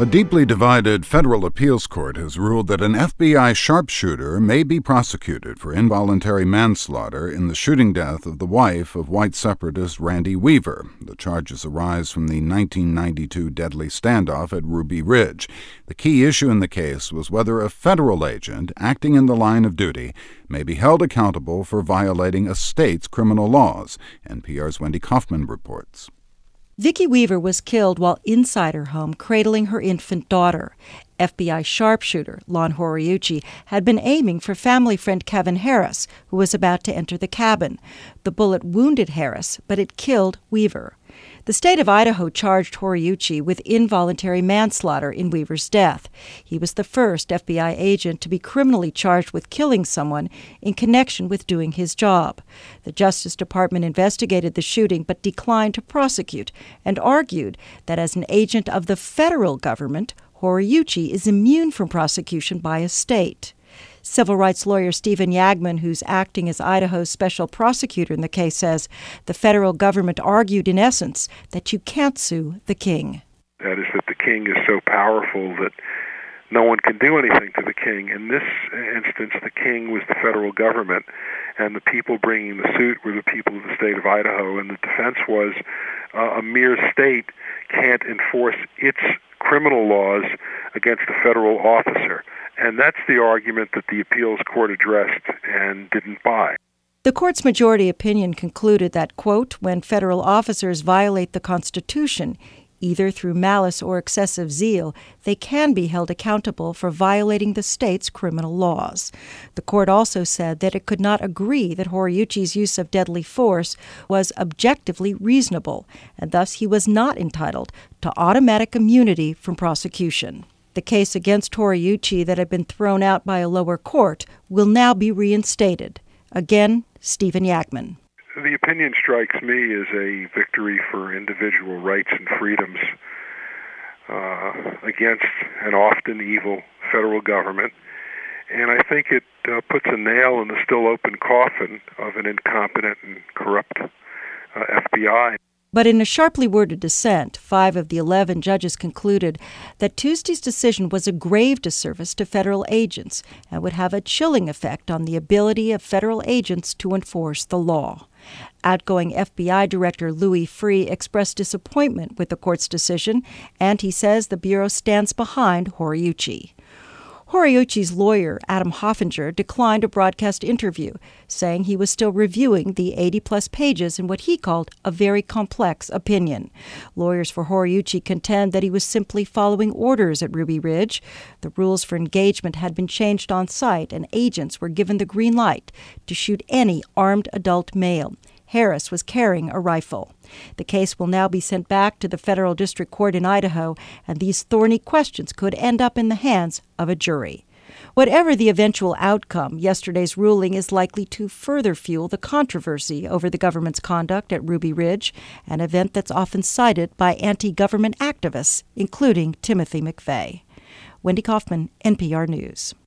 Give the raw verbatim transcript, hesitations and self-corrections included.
A deeply divided federal appeals court has ruled that an F B I sharpshooter may be prosecuted for involuntary manslaughter in the shooting death of the wife of white separatist Randy Weaver. The charges arise from the nineteen ninety-two deadly standoff at Ruby Ridge. The key issue in the case was whether a federal agent acting in the line of duty may be held accountable for violating a state's criminal laws. N P R's Wendy Kaufman reports. Vicki Weaver was killed while inside her home cradling her infant daughter. F B I sharpshooter Lon Horiuchi had been aiming for family friend Kevin Harris, who was about to enter the cabin. The bullet wounded Harris, but it killed Weaver. The state of Idaho charged Horiuchi with involuntary manslaughter in Weaver's death. He was the first F B I agent to be criminally charged with killing someone in connection with doing his job. The Justice Department investigated the shooting but declined to prosecute and argued that as an agent of the federal government, Horiuchi is immune from prosecution by a state. Civil rights lawyer Stephen Yagman, who's acting as Idaho's special prosecutor in the case, says the federal government argued in essence that you can't sue the king. That is that the king is so powerful that no one can do anything to the king. In this instance, the king was the federal government, and the people bringing the suit were the people of the state of Idaho, and the defense was uh, a mere state can't enforce its criminal laws against a federal officer. And that's the argument that the appeals court addressed and didn't buy. The court's majority opinion concluded that, quote, when federal officers violate the Constitution, either through malice or excessive zeal, they can be held accountable for violating the state's criminal laws. The court also said that it could not agree that Horiuchi's use of deadly force was objectively reasonable, and thus he was not entitled to automatic immunity from prosecution. The case against Horiuchi that had been thrown out by a lower court will now be reinstated. Again, Stephen Yagman. The opinion strikes me as a victory for individual rights and freedoms uh, against an often evil federal government. And I think it uh, puts a nail in the still open coffin of an incompetent and corrupt uh, F B I. But in a sharply worded dissent, five of the eleven judges concluded that Tuesday's decision was a grave disservice to federal agents and would have a chilling effect on the ability of federal agents to enforce the law. Outgoing F B I Director Louis Freeh expressed disappointment with the court's decision, and he says the Bureau stands behind Horiuchi. Horiuchi's lawyer, Adam Hoffinger, declined a broadcast interview, saying he was still reviewing the eighty-plus pages in what he called a very complex opinion. Lawyers for Horiuchi contend that he was simply following orders at Ruby Ridge. The rules for engagement had been changed on site, and agents were given the green light to shoot any armed adult male. Harris was carrying a rifle. The case will now be sent back to the federal district court in Idaho, and these thorny questions could end up in the hands of a jury. Whatever the eventual outcome, yesterday's ruling is likely to further fuel the controversy over the government's conduct at Ruby Ridge, an event that's often cited by anti-government activists, including Timothy McVeigh. Wendy Kaufman, N P R News.